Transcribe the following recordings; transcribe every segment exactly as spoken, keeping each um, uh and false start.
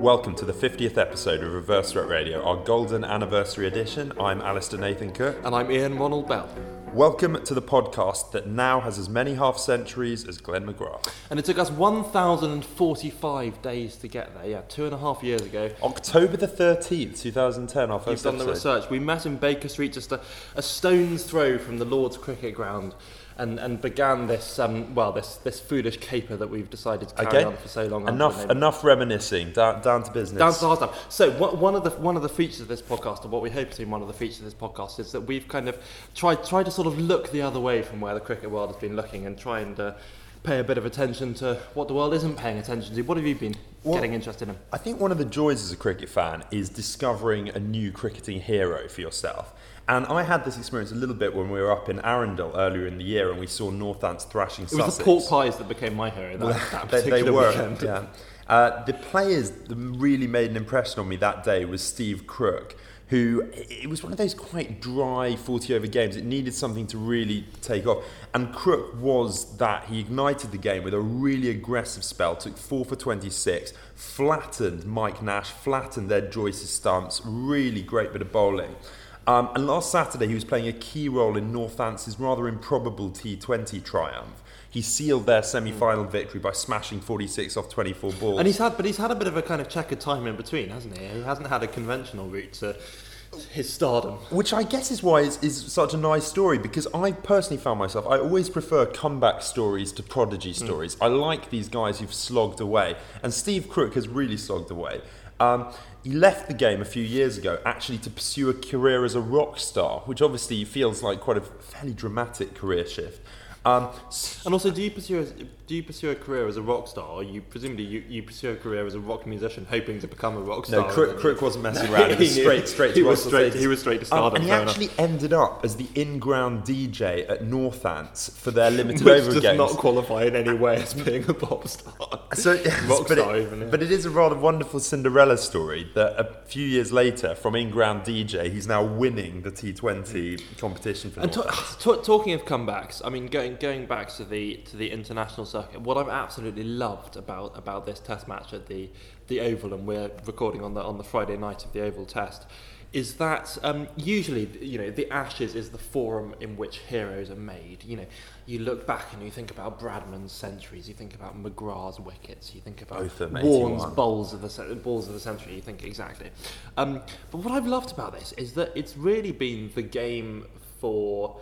Welcome to the fiftieth episode of Reverse Threat Radio, our golden anniversary edition. I'm Alistair Nathan Cook. And I'm Ian Ronald Bell. Welcome to the podcast that now has as many half centuries as Glenn McGrath. And it took us one thousand forty-five days to get there, yeah, two and a half years ago. October the thirteenth, twenty ten, our first You've done episode. the research. We met in Baker Street, just a, a stone's throw from the Lord's cricket ground. And, and began this um, well this this foolish caper that we've decided to carry okay. on for so long. Enough enough reminiscing. Down, down to business. Down to the hard stuff. So what, one of the one of the features of this podcast, and what we hope to be one of the features of this podcast, is that we've kind of tried tried to sort of look the other way from where the cricket world has been looking, and try and uh, pay a bit of attention to what the world isn't paying attention to. What have you been well, getting interested in? I think one of the joys as a cricket fan is discovering a new cricketing hero for yourself. And I had this experience a little bit when we were up in Arundel earlier in the year and we saw Northants thrashing Sussex. It was the pork pies that became my hero that, well, that they, particular they were, weekend. Yeah. Uh, the players that really made an impression on me that day was Steve Crook, who, it was one of those quite dry forty over games. It needed something to really take off. And Crook was that. He ignited the game with a really aggressive spell, took four for twenty-six, flattened Mike Nash, flattened Ed Joyce's stumps, really great bit of bowling. Um, and last Saturday he was playing a key role in Northants' rather improbable T twenty triumph. He sealed their semi-final victory by smashing forty-six off twenty-four balls. And he's had, but he's had a bit of a kind of checkered time in between, hasn't he? He hasn't had a conventional route to his stardom. Which I guess is why is, is such a nice story, because I personally found myself, I always prefer comeback stories to prodigy stories. Mm. I like these guys who've slogged away, and Steve Crook has really slogged away. Um, he left the game a few years ago actually to pursue a career as a rock star, which obviously feels like quite a fairly dramatic career shift. Um, and also, do you pursue a, do you pursue a career as a rock star, or you presumably you, you pursue a career as a rock musician, hoping to become a rock star? No, Crook, Crook wasn't messing around. He was straight, straight. He to was straight. He was straight to stardom. Um, and he actually enough. ended up as the in-ground D J at Northants for their limited Which over does games. not qualify in any way as being a pop star. So, yes, rock but, star it, even, yeah. but it is a rather wonderful Cinderella story that a few years later, from in-ground D J, he's now winning the T twenty competition for and Northants. t- t- talking of comebacks, I mean, going going back to the to the international circuit, what I've absolutely loved about about this Test match at the the Oval, and we're recording on the on the Friday night of the Oval Test, is that um, usually, you know, the Ashes is the forum in which heroes are made. You know, you look back and you think about Bradman's centuries, you think about McGrath's wickets, you think about Warne's bowls of the balls of the century. You think exactly. Um, but what I've loved about this is that it's really been the game for,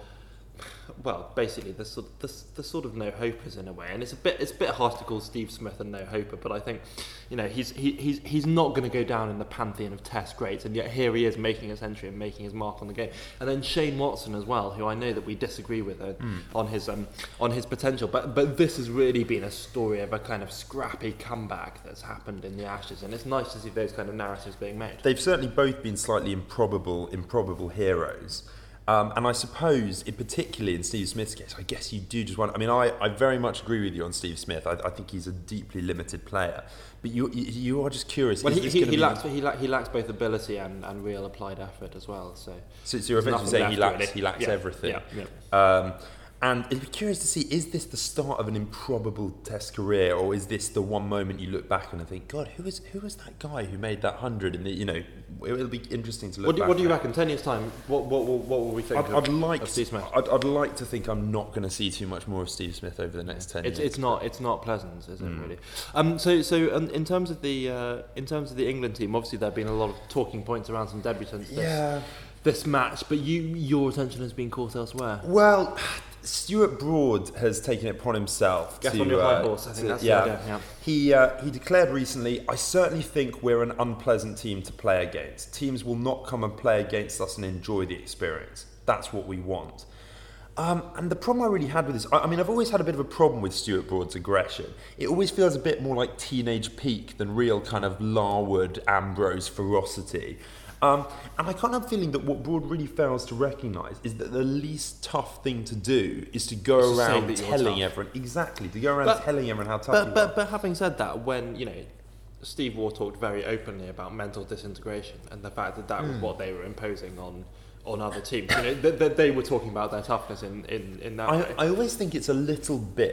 well, basically the sort the, the sort of no-hopers in a way, and it's a bit it's a bit harsh to call Steve Smith a no-hoper, but I think, you know, he's he, he's he's not going to go down in the pantheon of Test greats, and yet here he is making his entry and making his mark on the game. And then Shane Watson as well, who I know that we disagree with uh, mm. on his um, on his potential, but but this has really been a story of a kind of scrappy comeback that's happened in the Ashes, and it's nice to see those kind of narratives being made. They've certainly both been slightly improbable improbable heroes. Um, and I suppose, in particularly in Steve Smith's case, I guess you do just want. I mean, I, I very much agree with you on Steve Smith. I, I think he's a deeply limited player. But you you, you are just curious. Well, is he this he, he, he lacks he, lack, he lacks both ability and, and real applied effort as well. So, so, so you're eventually saying he lacks really. he lacks yeah. everything. Yeah. yeah. Um, and it'd be curious to see, is this the start of an improbable Test career, or is this the one moment you look back and think, God, who was who was that guy who made that hundred? And you know, it'll be interesting to look. What do, back what do you at. reckon? Ten years time, what what what, what will we think? I'd, of, I'd like of Steve Smith? I'd, I'd like to think I'm not going to see too much more of Steve Smith over the next ten it's, years. It's not it's not pleasant, is it mm. really? Um, so so um, in terms of the uh, in terms of the England team, obviously there have been a lot of talking points around some debutants. This, yeah. This match, but you your attention has been caught elsewhere. Well, Stuart Broad has taken it upon himself Guess to... on your uh, high horse, I think to, that's yeah. the idea, yeah. He, uh, he declared recently, I certainly think we're an unpleasant team to play against. Teams will not come and play against us and enjoy the experience. That's what we want. Um, and the problem I really had with this... I, I mean, I've always had a bit of a problem with Stuart Broad's aggression. It always feels a bit more like teenage peak than real kind of Larwood, Ambrose ferocity. Um, and I kind of feeling that what Broad really fails to recognise is that the least tough thing to do is to go Just around telling everyone exactly to go around but, telling everyone how tough but, you but, are. But having said that, when you know, Steve Waugh talked very openly about mental disintegration and the fact that that mm. was what they were imposing on on other teams. You know, that they, they were talking about their toughness in, in, in that I, way. I always think it's a little bit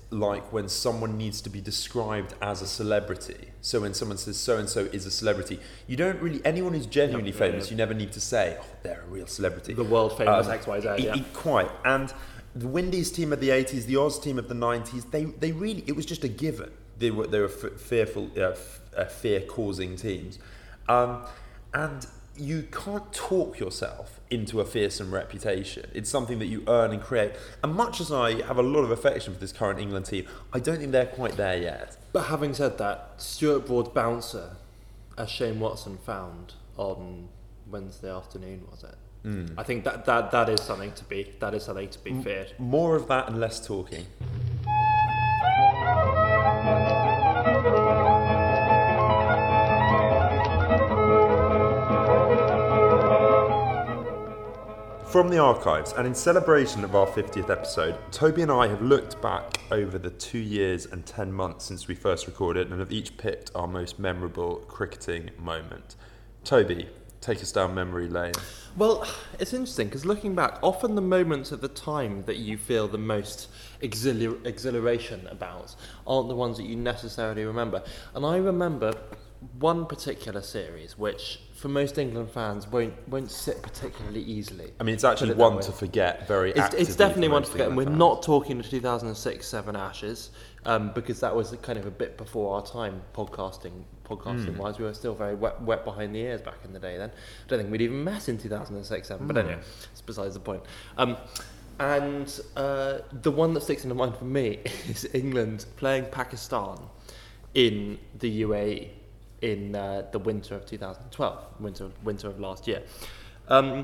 like when someone needs to be described as a celebrity. So when someone says so-and-so is a celebrity, you don't really, anyone who's genuinely Yeah, famous, yeah. you never need to say, oh, they're a real celebrity. The world famous Um, X Y Z, it- yeah. it- quite. And the Windies team of the eighties, the Oz team of the nineties, they, they really, it was just a given. They were, they were f- fearful, uh, f- uh, fear-causing teams. Um, and you can't talk yourself into a fearsome reputation. It's something that you earn and create. And much as I have a lot of affection for this current England team, I don't think they're quite there yet. But having said that, Stuart Broad's bouncer, as Shane Watson found on Wednesday afternoon, was it? Mm. I think that, that that is something to be that is something to be M- feared. More of that and less talking. From the archives, and in celebration of our fiftieth episode, Toby and I have looked back over the two years and ten months since we first recorded and have each picked our most memorable cricketing moment. Toby, take us down memory lane. Well, it's interesting because looking back, often the moments at the time that you feel the most exhilar- exhilaration about aren't the ones that you necessarily remember. And I remember one particular series which, for most England fans, won't won't sit particularly easily. I mean, it's actually Put it that one way. to forget very It's, actively. it's definitely for one to most forget, and we're England not fans. talking the two thousand six seven Ashes, um, because that was kind of a bit before our time, podcasting podcasting Hmm. wise. We were still very wet, wet behind the ears back in the day then. I don't think we'd even met in two thousand six seven, but Hmm. anyway, it's besides the point. Um, and uh, the one that sticks in the mind for me is England playing Pakistan in the U A E in uh, the winter of two thousand twelve, winter winter of last year, um,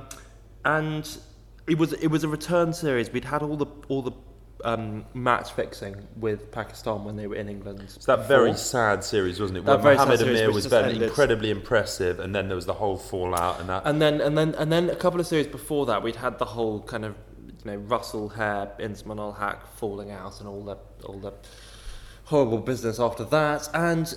and it was it was a return series. We'd had all the all the um, match fixing with Pakistan when they were in England. It's that very sad series, wasn't it? That Where very sad Mohammed series Amir which was just very ended. incredibly impressive, and then there was the whole fallout and that. And then and then and then a couple of series before that, we'd had the whole kind of you know Russell Hare, Inzamam ul Haq falling out, and all the all the horrible business after that. And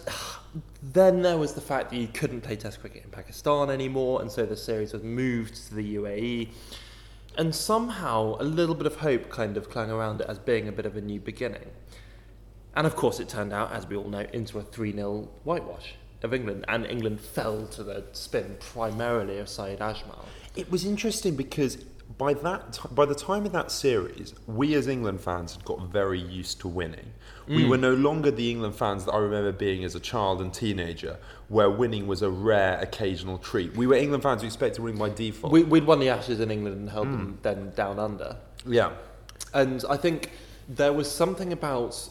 then there was the fact that you couldn't play Test cricket in Pakistan anymore, and so the series was moved to the U A E. And somehow a little bit of hope kind of clung around it as being a bit of a new beginning. And of course it turned out, as we all know, into a three nil whitewash of England, and England fell to the spin primarily of Syed Ajmal. It was interesting because by that t- by the time of that series, we as England fans had got very used to winning. We Mm. were no longer the England fans that I remember being as a child and teenager, where winning was a rare occasional treat. We were England fans who expected to win by default. We, we'd won the Ashes in England and held them then down under. yeah. And I think there was something about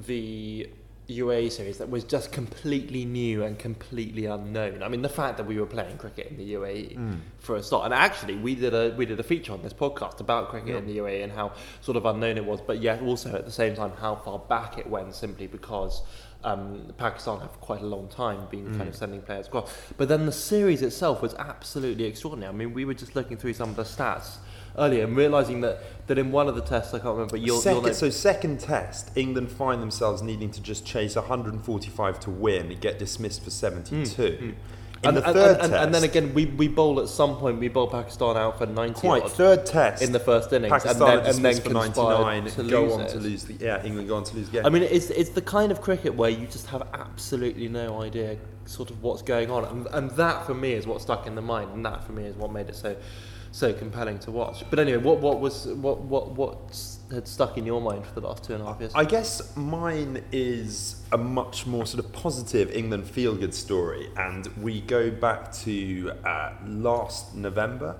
the U A E series that was just completely new and completely unknown. I mean, the fact that we were playing cricket in the U A E Mm. for a start, and actually we did a we did a feature on this podcast about cricket Yeah. in the U A E and how sort of unknown it was, but yet also at the same time how far back it went, simply because um, Pakistan have quite a long time been kind Mm. of sending players across. But then the series itself was absolutely extraordinary. I mean, we were just looking through some of the stats earlier and realising that, that in one of the tests, I can't remember, you'll, second, you'll know, so second test, England find themselves needing to just chase one hundred forty-five to win and get dismissed for seventy-two. Mm, mm. In and, the and- third and, test, and then again, we, we bowl at some point, we bowl Pakistan out for ninety quite odd third test in the first innings, Pakistan and then, are and then dismissed for conspired ninety-nine, to go lose on it. to lose the yeah England go on to lose the game. I mean, it's it's the kind of cricket where you just have absolutely no idea sort of what's going on, and, and that for me is what stuck in the mind, and that for me is what made it so so compelling to watch. But anyway, what what was what what what had stuck in your mind for the last two and a half years? I guess mine is a much more sort of positive England feel-good story, and we go back to uh, last November,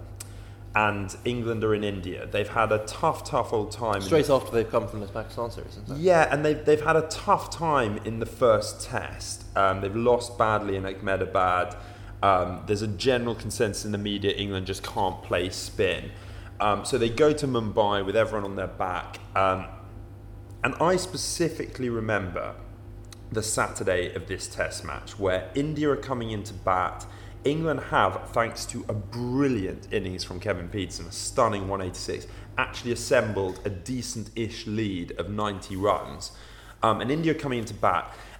and England are in India. They've had a tough, tough old time. Straight after they've come from this Pakistan series, isn't it? Yeah, and they've, they've had a tough time in the first test. Um, they've lost badly in Ahmedabad. Um, there's a general consensus in the media England just can't play spin. Um, so they go to Mumbai with everyone on their back. Um, and I specifically remember the Saturday of this test match where India are coming into bat. England have, thanks to a brilliant innings from Kevin Peterson, a stunning one eighty-six, actually assembled a decent-ish lead of ninety runs. Um, and India coming into bat.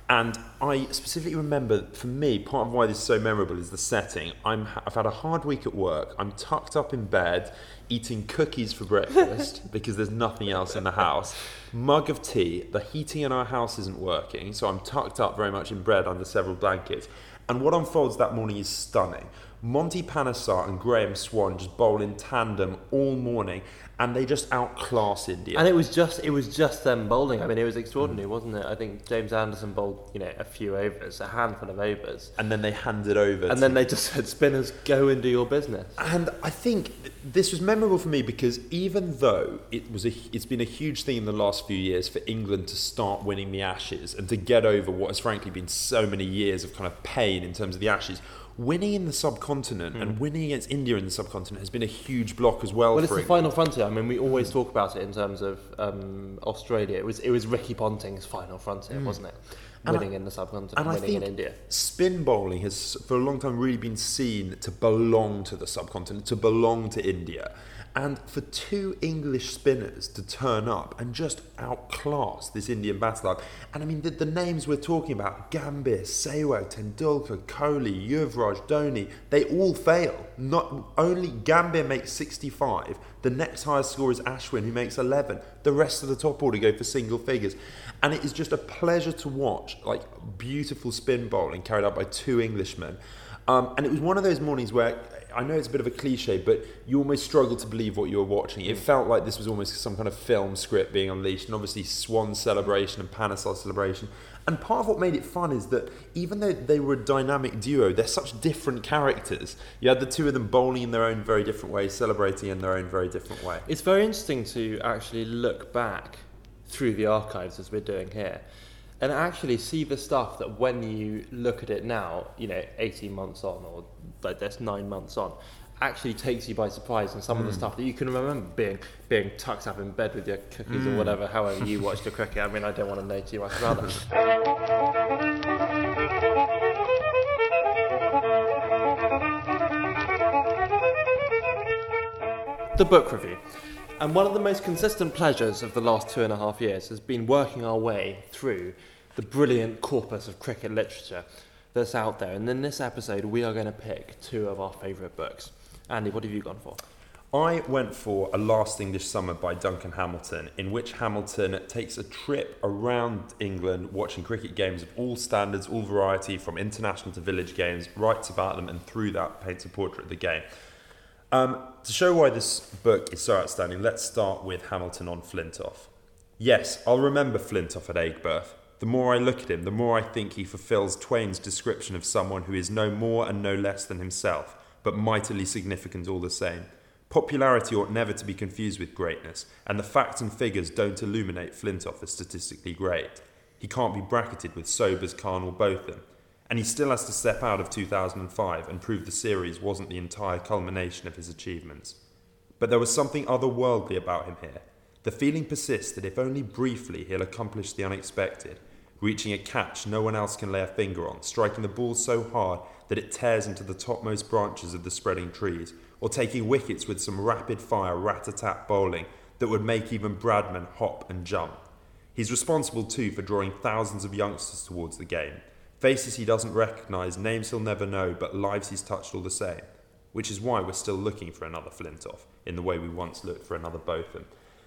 And I specifically remember, for me, part of why this is so memorable is the setting. I'm, I've had a hard week at work. I'm tucked up in bed, eating cookies for breakfast because there's nothing else in the house. Mug of tea. The heating in our house isn't working, so I'm tucked up very much in bed under several blankets. And what unfolds that morning is stunning. Monty Panesar and Graham Swan just bowl in tandem all morning, and they just outclass India. And it was just it was just them bowling. I mean, it was extraordinary, mm. wasn't it? I think James Anderson bowled, you know, a few overs, a handful of overs, and then they handed over. And to then they just said, "Spinners, go and do your business." And I think this was memorable for me because even though it was a, it's been a huge thing in the last few years for England to start winning the Ashes and to get over what has frankly been so many years of kind of pain in terms of the Ashes. Winning in the subcontinent mm. and winning against India in the subcontinent has been a huge block as well. Well, it's for the England. final frontier. I mean, we always talk about it in terms of um, Australia. It was it was Ricky Ponting's final frontier, mm. wasn't it? And winning I, in the subcontinent, and winning I think in India. Spin bowling has, for a long time, really been seen to belong to the subcontinent, to belong to India. And for two English spinners to turn up and just outclass this Indian battle, and I mean the, the names we're talking about, Gambhir, Sehwag, Tendulkar, Kohli, Yuvraj, Dhoni, they all fail. Not only Gambhir makes sixty-five, the next highest score is Ashwin, who makes eleven. The rest of the top order go for single figures. And it is just a pleasure to watch, like beautiful spin bowling carried out by two Englishmen. Um, and it was one of those mornings where, I know it's a bit of a cliche, but you almost struggled to believe what you were watching. It felt like this was almost some kind of film script being unleashed, and obviously Swan's celebration and Panesar's celebration. And part of what made it fun is that even though they were a dynamic duo, they're such different characters. You had the two of them bowling in their own very different way, celebrating in their own very different way. It's very interesting to actually look back through the archives as we're doing here, and actually see the stuff that when you look at it now, you know, eighteen months on, or like that's nine months on, actually takes you by surprise. And some mm. of the stuff that you can remember being being tucked up in bed with your cookies mm. or whatever, however you watched the cricket. I mean, I don't want to know too much about that. The book review. And one of the most consistent pleasures of the last two and a half years has been working our way through the brilliant corpus of cricket literature that's out there. And in this episode, we are going to pick two of our favourite books. Andy, what have you gone for? I went for A Last English Summer by Duncan Hamilton, in which Hamilton takes a trip around England watching cricket games of all standards, all variety, from international to village games, writes about them, and through that paints a portrait of the game. Um, to show why this book is so outstanding, let's start with Hamilton on Flintoff. Yes, I'll remember Flintoff at Aigburth. The more I look at him, the more I think he fulfills Twain's description of someone who is no more and no less than himself, but mightily significant all the same. Popularity ought never to be confused with greatness, and the facts and figures don't illuminate Flintoff as statistically great. He can't be bracketed with Sobers, Khan or Botham. And he still has to step out of two thousand five and prove the series wasn't the entire culmination of his achievements. But there was something otherworldly about him here. The feeling persists that if only briefly he'll accomplish the unexpected, reaching a catch no one else can lay a finger on, striking the ball so hard that it tears into the topmost branches of the spreading trees, or taking wickets with some rapid-fire rat-a-tat bowling that would make even Bradman hop and jump. He's responsible too for drawing thousands of youngsters towards the game. Faces he doesn't recognise, names he'll never know, but lives he's touched all the same. Which is why we're still looking for another Flintoff, in the way we once looked for another Botham.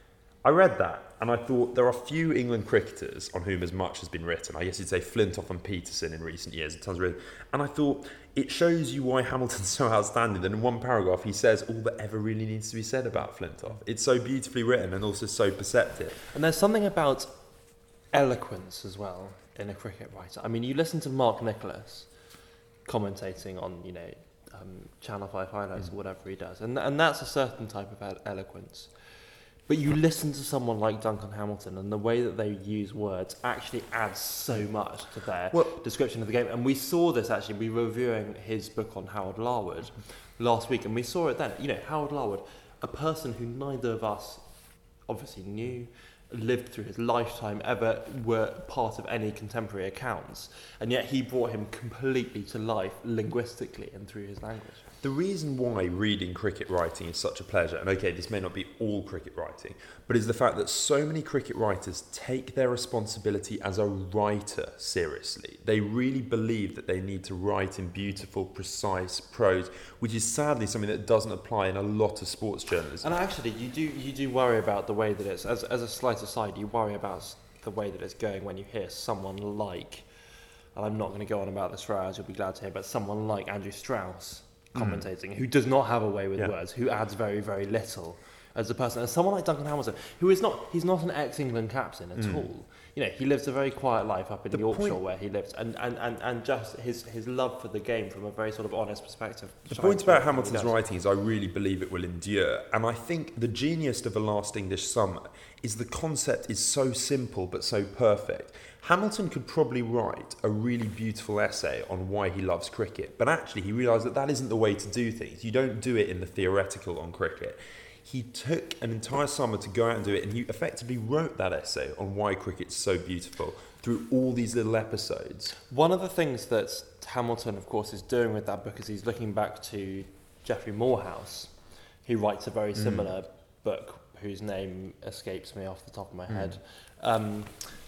I read that, and I thought there are few England cricketers on whom as much has been written. I guess you'd say Flintoff and Peterson in recent years, tons written. And I thought it shows you why Hamilton's so outstanding that in one paragraph he says all that ever really needs to be said about Flintoff. It's so beautifully written and also so perceptive. And there's something about eloquence as well in a cricket writer. I mean, you listen to Mark Nicholas commentating on, you know, um, Channel five highlights mm. or whatever he does, and and that's a certain type of eloquence. But you listen to someone like Duncan Hamilton, and the way that they use words actually adds so much to their well, description of the game. And we saw this actually. We were reviewing his book on Howard Larwood last week, and we saw it then. You know, Howard Larwood, a person who neither of us obviously knew, lived through his lifetime, ever were part of any contemporary accounts, and yet he brought him completely to life linguistically and through his language. The reason why reading cricket writing is such a pleasure, and okay, this may not be all cricket writing, but is the fact that so many cricket writers take their responsibility as a writer seriously. They really believe that they need to write in beautiful, precise prose, which is sadly something that doesn't apply in a lot of sports journalism. And actually, you do you do worry about the way that it's, as, as a slight aside, you worry about the way that it's going when you hear someone like, and I'm not going to go on about this for hours, you'll be glad to hear, but someone like Andrew Strauss commentating, mm. who does not have a way with yeah. words, who adds very, very little as a person. And someone like Duncan Hamilton, who is not, he's not an ex-England captain at mm. all. You know, he lives a very quiet life up in the Yorkshire point, where he lives, and, and, and, and just his, his love for the game from a very sort of honest perspective. The point about Hamilton's writing is I really believe it will endure, and I think the genius of A Last English Summer is the concept is so simple but so perfect. Hamilton could probably write a really beautiful essay on why he loves cricket, but actually he realised that that isn't the way to do things. You don't do it in the theoretical on cricket. He took an entire summer to go out and do it, and he effectively wrote that essay on why cricket's so beautiful through all these little episodes. One of the things that Hamilton, of course, is doing with that book is he's looking back to Geoffrey Morehouse, who writes a very similar mm. book whose name escapes me off the top of my mm. head. Um,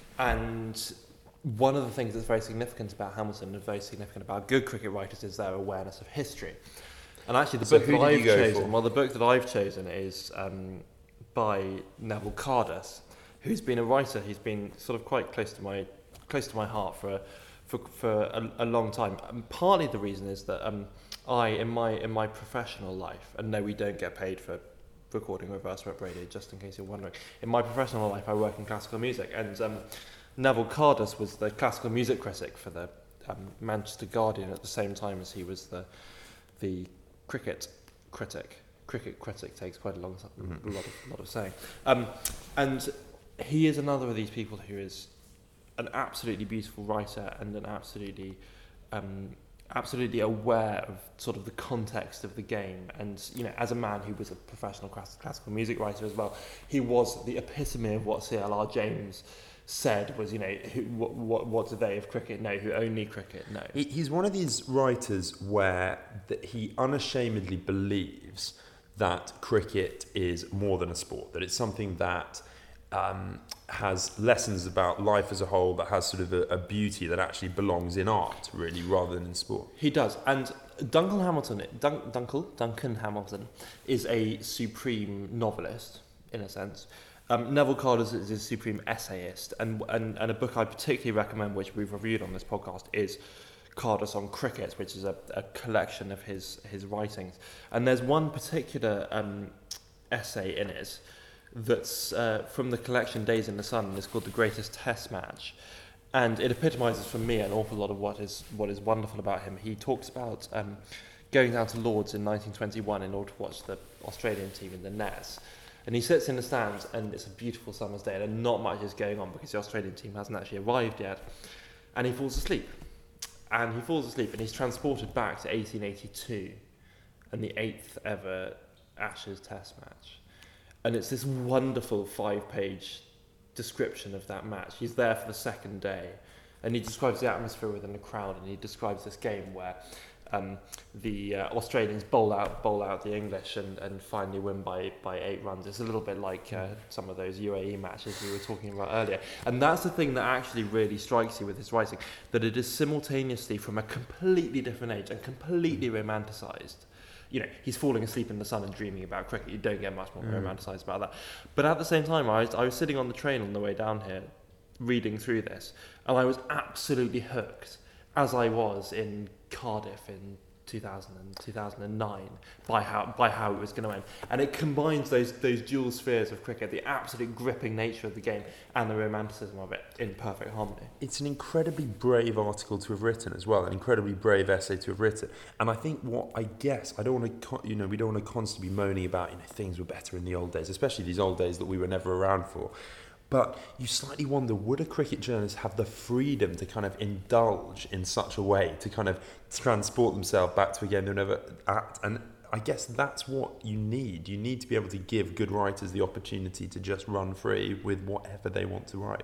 And one of the things that's very significant about Hamilton and very significant about good cricket writers is their awareness of history. And actually, the so book that I've chosen, for? well, the book that I've chosen is um, by Neville Cardus, who's been a writer. He's been sort of quite close to my close to my heart for for for a, a long time. And partly the reason is that um, I, in my in my professional life, and no, we don't get paid for recording Reverse Rep Radio, just in case you're wondering. In my professional life, I work in classical music, and um, Neville Cardus was the classical music critic for the um, Manchester Guardian at the same time as he was the the cricket critic. Cricket critic takes quite a long mm-hmm. a lot of lot of saying, um, and he is another of these people who is an absolutely beautiful writer and an absolutely um, absolutely aware of sort of the context of the game, and you know, as a man who was a professional class- classical music writer as well, he was the epitome of what C L R James said was, you know, who, what, what what do they of cricket know who only cricket know. He, he's one of these writers where that he unashamedly believes that cricket is more than a sport, that it's something that um, has lessons about life as a whole, that has sort of a, a beauty that actually belongs in art, really, rather than in sport. He does. And Duncan Hamilton, Dun, Duncan, Duncan Hamilton is a supreme novelist, in a sense. Um, Neville Cardus is a supreme essayist, and, and, and a book I particularly recommend, which we've reviewed on this podcast, is Cardus on Cricket, which is a, a collection of his, his writings. And there's one particular um, essay in it that's uh, from the collection Days in the Sun, and it's called The Greatest Test Match, and it epitomises for me an awful lot of what is what is wonderful about him. He talks about um, going down to Lords in nineteen twenty-one in order to watch the Australian team in the nets, and he sits in the stands, and it's a beautiful summer's day and not much is going on because the Australian team hasn't actually arrived yet, and he falls asleep and he falls asleep and he's transported back to eighteen eighty-two and the eighth ever Ashes Test match. And it's this wonderful five-page description of that match. He's there for the second day, and he describes the atmosphere within the crowd, and he describes this game where um, the uh, Australians bowl out bowl out the English and, and finally win by, by eight runs. It's a little bit like uh, some of those U A E matches we were talking about earlier. And that's the thing that actually really strikes you with his writing, that it is simultaneously from a completely different age and completely romanticised. You know, he's falling asleep in the sun and dreaming about cricket. You don't get much more mm. romanticised about that. But at the same time, I was, I was sitting on the train on the way down here, reading through this, and I was absolutely hooked, as I was in Cardiff in two thousand and two thousand nine, by how by how it was going to end. And it combines those those dual spheres of cricket, the absolute gripping nature of the game and the romanticism of it in perfect harmony. It's an incredibly brave article to have written as well, an incredibly brave essay to have written. And I think what I guess, I don't want to, you know, we don't want to constantly be moaning about, you know, things were better in the old days, especially these old days that we were never around for. But you slightly wonder, would a cricket journalist have the freedom to kind of indulge in such a way, to kind of transport themselves back to a game they're never at? And I guess that's what you need. You need to be able to give good writers the opportunity to just run free with whatever they want to write.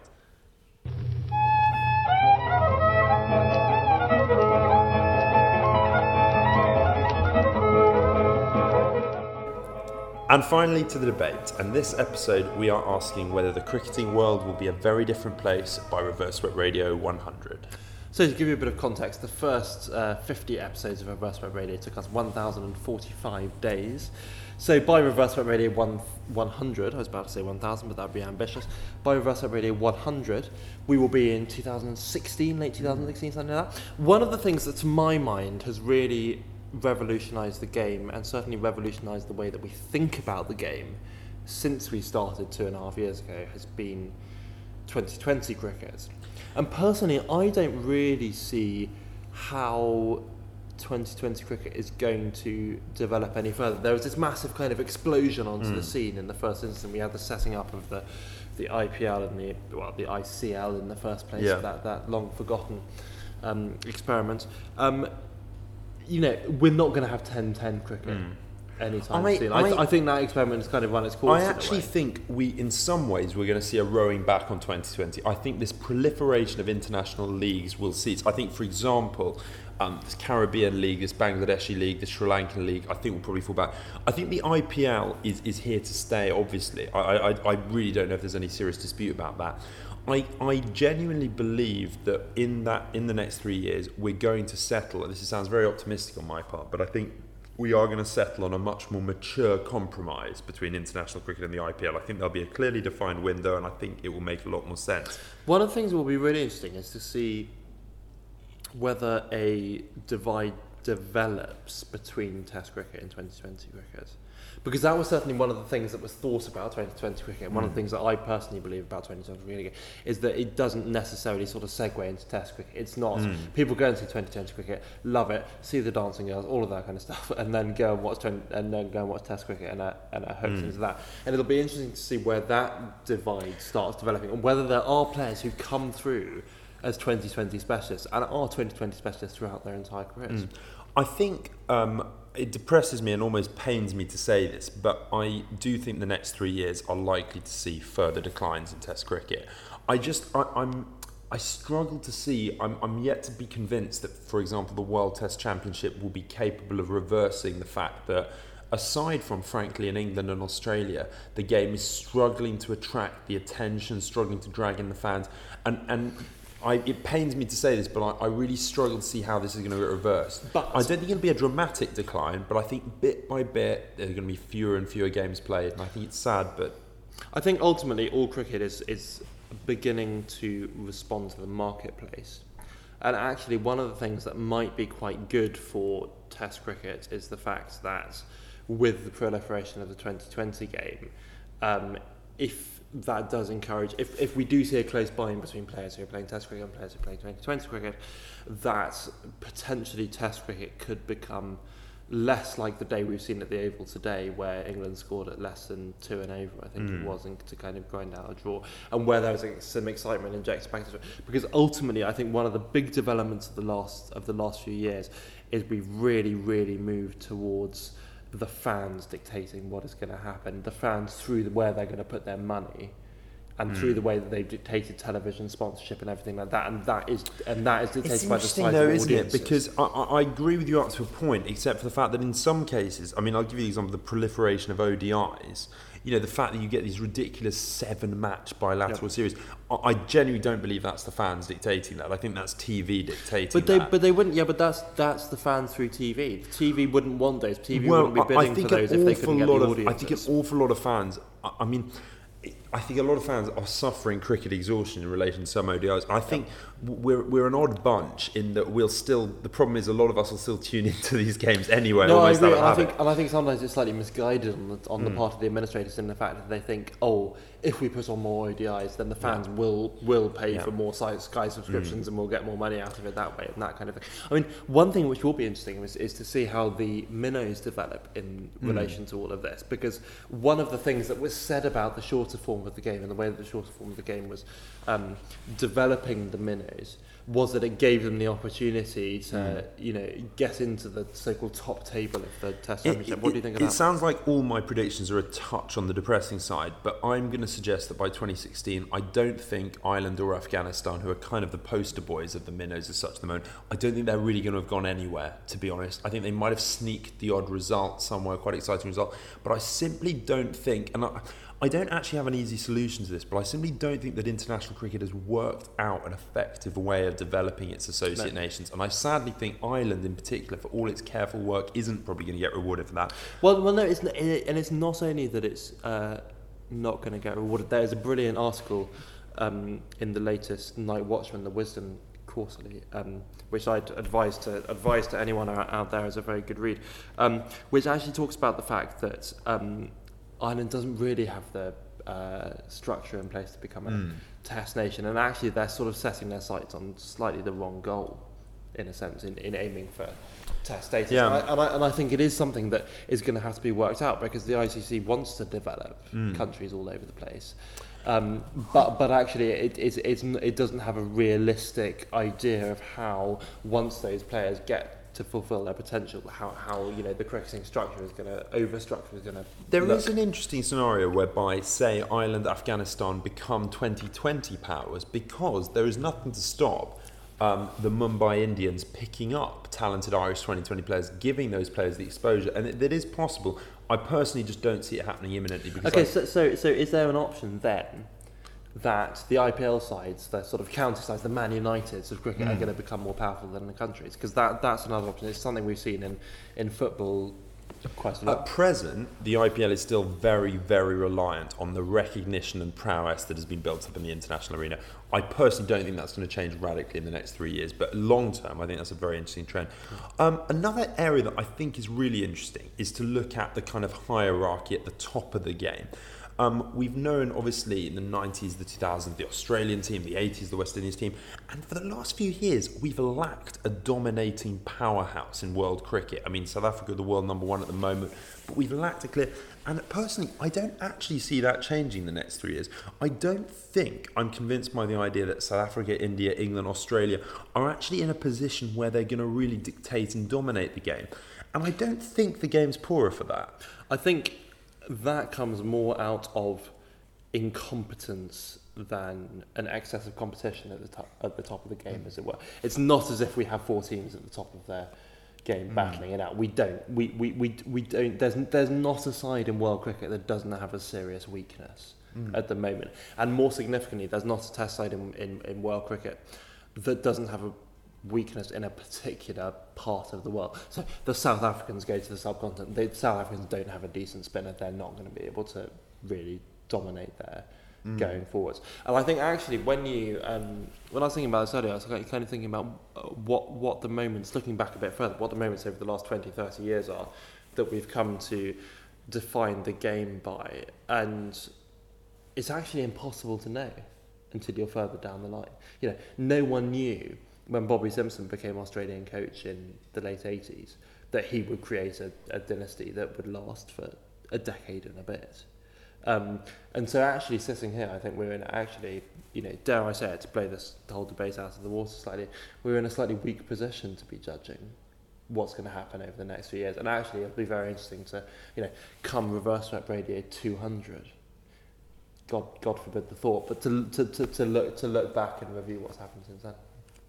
And finally to the debate, and this episode we are asking whether the cricketing world will be a very different place by Reverse Sweep Radio one hundred. So to give you a bit of context, the first uh, fifty episodes of Reverse Sweep Radio took us one thousand forty-five days. So by Reverse Sweep Radio one, 100, I was about to say one thousand, but that would be ambitious. By Reverse Sweep Radio one hundred, we will be in two thousand sixteen, late two thousand sixteen, something like that. One of the things that to my mind has really revolutionised the game, and certainly revolutionised the way that we think about the game since we started two and a half years ago, has been twenty twenty cricket. And personally, I don't really see how twenty twenty cricket is going to develop any further. There was this massive kind of explosion onto mm. the scene in the first instance. We had the setting up of the the I P L and the well the I C L in the first place, yeah. that that long forgotten um, experiment. Um, you know, we're not going to have ten ten cricket mm. anytime I, soon. I, I, th- I think that experiment has kind of run its course. I actually think we, in some ways, we're going to see a rowing back on twenty twenty. I think this proliferation of international leagues will see it. I think, for example, um, this Caribbean League, this Bangladeshi League, this Sri Lankan League, I think will probably fall back. I think the I P L is, is here to stay, obviously. I, I, I really don't know if there's any serious dispute about that. I, I genuinely believe that in that in the next three years we're going to settle, and this sounds very optimistic on my part, but I think we are going to settle on a much more mature compromise between international cricket and the I P L. I think there'll be a clearly defined window, and I think it will make a lot more sense. One of the things that will be really interesting is to see whether a divide develops between Test cricket and twenty twenty cricket. Because that was certainly one of the things that was thought about twenty twenty cricket. And one mm. of the things that I personally believe about twenty twenty cricket is that it doesn't necessarily sort of segue into Test cricket. It's not. Mm. People go and see twenty twenty cricket, love it, see the dancing girls, all of that kind of stuff, and then go and watch twenty, and then go and watch Test cricket and are, and are hooked mm. into that. And it'll be interesting to see where that divide starts developing, and whether there are players who come through as twenty twenty specialists and are twenty twenty specialists throughout their entire careers. Mm. I think um, it depresses me and almost pains me to say this, but I do think the next three years are likely to see further declines in Test cricket. I just, I, I'm, I struggle to see. I'm, I'm yet to be convinced that, for example, the World Test Championship will be capable of reversing the fact that, aside from, frankly, in England and Australia, the game is struggling to attract the attention, struggling to drag in the fans, and and. I, it pains me to say this, but I, I really struggle to see how this is going to get reversed. But I don't think it'll be a dramatic decline, but I think bit by bit there are going to be fewer and fewer games played, and I think it's sad, but... I think ultimately all cricket is, is beginning to respond to the marketplace. And actually one of the things that might be quite good for Test cricket is the fact that with the proliferation of the twenty twenty game, um, if that does encourage, if, if we do see a close bind between players who are playing Test cricket and players who are playing twenty twenty cricket, that potentially Test cricket could become less like the day we've seen at the Oval today, where England scored at less than two and over, I think mm. it was, and to kind of grind out a draw, and where there was some excitement injected back into it. Because ultimately, I think one of the big developments of the last of the last few years is we've really, really moved towards the fans dictating what is going to happen, the fans through the, where they're going to put their money, and mm. through the way that they've dictated television sponsorship and everything like that, and that is and that is dictated by the size though, of isn't audiences. It? Because I, I agree with you up to a point, except for the fact that in some cases, I mean, I'll give you the example of the proliferation of O D Is. You know, the fact that you get these ridiculous seven-match bilateral yep. series. I, I genuinely don't believe that's the fans dictating that. I think that's T V dictating but they, that. But they wouldn't. Yeah, but that's that's the fans through T V. T V wouldn't want those. T V well, wouldn't be bidding for those if they couldn't get the audiences. I think an awful lot of fans. I, I mean. I think a lot of fans are suffering cricket exhaustion in relation to some O D Is. I think yep. we're we're an odd bunch in that we'll still. The problem is a lot of us will still tune into these games anyway. No, I agree. And I think and I think sometimes it's slightly misguided on the on mm. the part of the administrators in the fact that they think, oh, if we put on more O D Is, then the fans yeah. will will pay yeah. for more Sky subscriptions mm. and we'll get more money out of it that way and that kind of thing. I mean, one thing which will be interesting is, is to see how the minnows develop in mm. relation to all of this, because one of the things that was said about the shorter form of the game and the way that the shorter form of the game was um, developing the minnows was that it gave them the opportunity to, mm. you know, get into the so-called top table of the Test Championship. What do you think of it that? It sounds like all my predictions are a touch on the depressing side, but I'm going to suggest that by twenty sixteen, I don't think Ireland or Afghanistan, who are kind of the poster boys of the minnows as such at the moment, I don't think they're really going to have gone anywhere, to be honest. I think they might have sneaked the odd result somewhere, quite exciting result, but I simply don't think, and I, I don't actually have an easy solution to this, but I simply don't think that international cricket has worked out an effective way of developing its associate no. nations. And I sadly think Ireland in particular, for all its careful work, isn't probably going to get rewarded for that. Well, well, no, it's not, and it's not only that it's uh, not going to get rewarded. There's a brilliant article um, in the latest Night Watchman, the Wisden Quarterly, um, which I'd advise to advise to anyone out, out there as a very good read, um, which actually talks about the fact that um, Ireland doesn't really have the uh, structure in place to become a mm. test nation, and actually they're sort of setting their sights on slightly the wrong goal, in a sense, in, in aiming for test status. Yeah. And, I, and, I, and I think it is something that is going to have to be worked out, because the I C C wants to develop mm. countries all over the place. Um, but but actually it, it's, it's, it doesn't have a realistic idea of how, once those players get to fulfil their potential, how, how you know the cricketing structure is going to, over structure is going to There look. is an interesting scenario whereby, say, Ireland, Afghanistan become twenty twenty powers, because there is nothing to stop um, the Mumbai Indians picking up talented Irish twenty twenty players, giving those players the exposure, and it, it is possible. I personally just don't see it happening imminently. Because okay, I, so, so so is there an option then that the I P L sides, the sort of county sides, the Man Uniteds of cricket, mm. are going to become more powerful than the countries? Because that that's another option. It's something we've seen in, in football quite a lot. At present, the I P L is still very, very reliant on the recognition and prowess that has been built up in the international arena. I personally don't think that's going to change radically in the next three years, but long term, I think that's a very interesting trend. Um, another area that I think is really interesting is to look at the kind of hierarchy at the top of the game. Um, we've known, obviously, in the nineties, the two thousands, the Australian team, the eighties, the West Indies team, and for the last few years, we've lacked a dominating powerhouse in world cricket. I mean, South Africa are the world number one at the moment, but we've lacked a clear... And personally, I don't actually see that changing in the next three years. I don't think I'm convinced by the idea that South Africa, India, England, Australia are actually in a position where they're going to really dictate and dominate the game. And I don't think the game's poorer for that. I think that comes more out of incompetence than an excess of competition at the top at the top of the game, as it were. It's not as if we have four teams at the top of their game mm. battling it out. We don't. We, we, we, we don't. There's there's not a side in world cricket that doesn't have a serious weakness mm. at the moment. And more significantly, there's not a test side in, in, in world cricket that doesn't have a weakness in a particular part of the world. So the South Africans go to the subcontinent. The South Africans don't have a decent spinner. They're not going to be able to really dominate there mm. going forwards. And I think actually when you um, when I was thinking about this earlier, I was kind of thinking about what what the moments, looking back a bit further, what the moments over the last twenty, thirty years are that we've come to define the game by, and it's actually impossible to know until you're further down the line. You know, no one knew when Bobby Simpson became Australian coach in the late eighties that he would create a, a dynasty that would last for a decade and a bit. Um, and so actually sitting here, I think we're in actually, you know, dare I say it, to blow this whole debate out of the water slightly, we're in a slightly weak position to be judging what's going to happen over the next few years. And actually it'll be very interesting to, you know, come Reverse Sweep Radio two hundred. God, God forbid the thought, but to, to, to, to look to look back and review what's happened since then.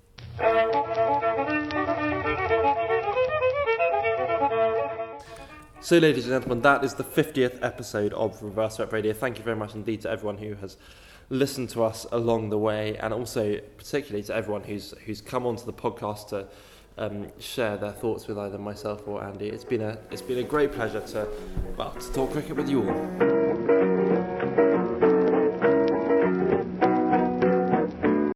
So, ladies and gentlemen, that is the fiftieth episode of Reverse Sweep Radio. Thank you very much indeed to everyone who has listened to us along the way, and also particularly to everyone who's who's come onto the podcast to um, share their thoughts with either myself or Andy. It's been a it's been a great pleasure to well to talk cricket with you all.